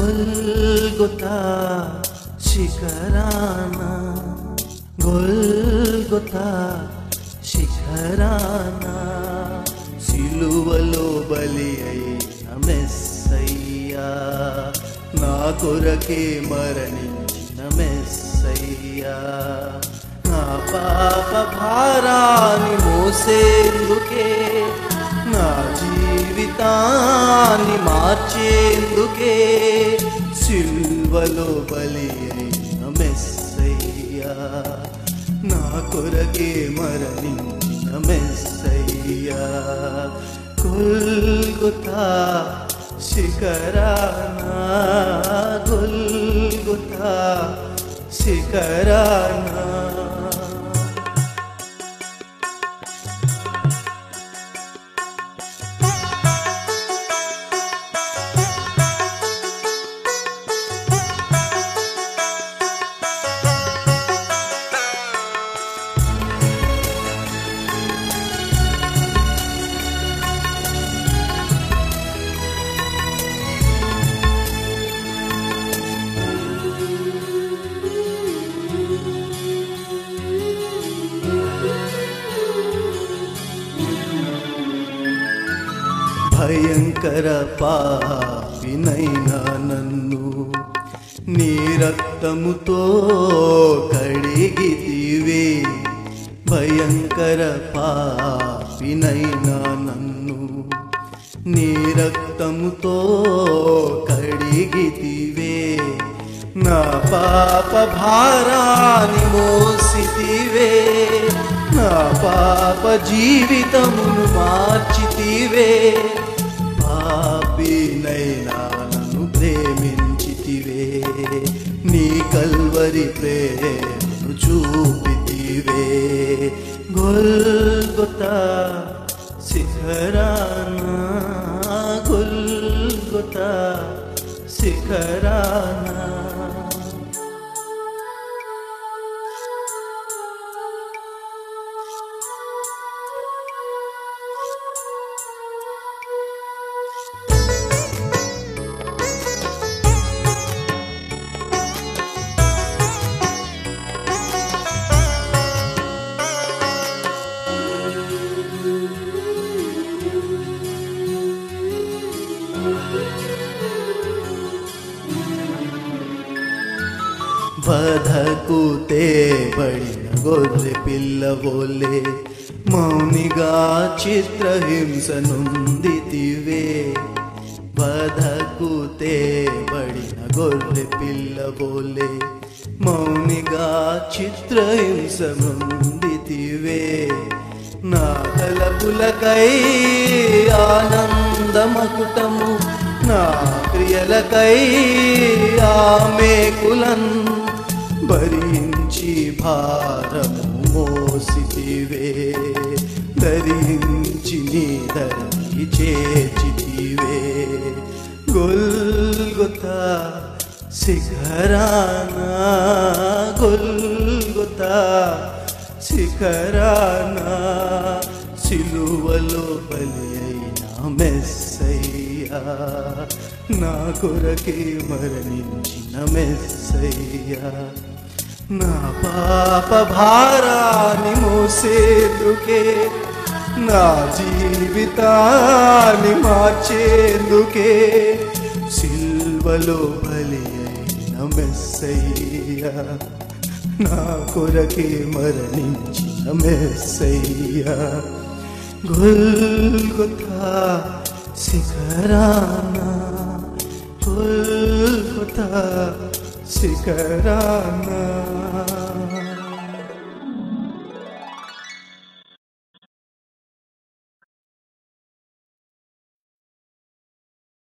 గొల్గొతా శిఖరాన గొల్గొతా శిఖరాన సిలువలో బలి అయిన మెస్సయ్యా నా కొరకే మరణించిన మెస్సయ్యా నా పాప భారాన్ని మోసేందుకే నా జీవితాన్ని మార్చేందుకే సిలువలో బలి అయిన మెస్సయ్యా నా కొరకే మరణించిన మెస్సయ్యా గొల్గొతా శిఖరాన గొల్గొతా శిఖరాన భయంకర పాపినైనా నన్ను నీ రక్తముతో కడిగితివే భయంకర పాపినైనా నన్ను నీ రక్తముతో కడిగితివే నా పాప భారాన్ని మోసితివే నా పాప జీవితమును మార్చితివే పాపినైనా నన్ను ప్రేమించితివే నీ కల్వరి ప్రేమను చూపితివే గొల్గొతా శిఖరాన గొల్గొతా శిఖరాన వధకు తేబడిన గొర్రె పిల్లవోలే మౌనిగా చిత్రహింస నొందితివే వధకు తేబడిన గొర్రె పిల్లవోలే మౌనిగా చిత్రహింస నొందితివే నా తలపులకై ఆనందమకుటము నా క్రియలకై ఆమేకులన్ భరించి భారము మోసితివే ధరించి నీ ధరికి చేర్చితివే గొల్గొతా శిఖరాన గొల్గొతా శిఖరాన సిలువలో బలి అయిన మెస్సయ్యా నా కొరకే మరణించిన మెస్సయ్యా నా పాప భారాన్ని మోసేందుకే నా జీవితాన్ని మార్చేందుకే సిలువలో బలి అయిన మెస్సయ్యా నా కొరకే మరణించిన మెస్సయ్యా గొల్గొతా శిఖరాన గొల్గొతా శిఖరాన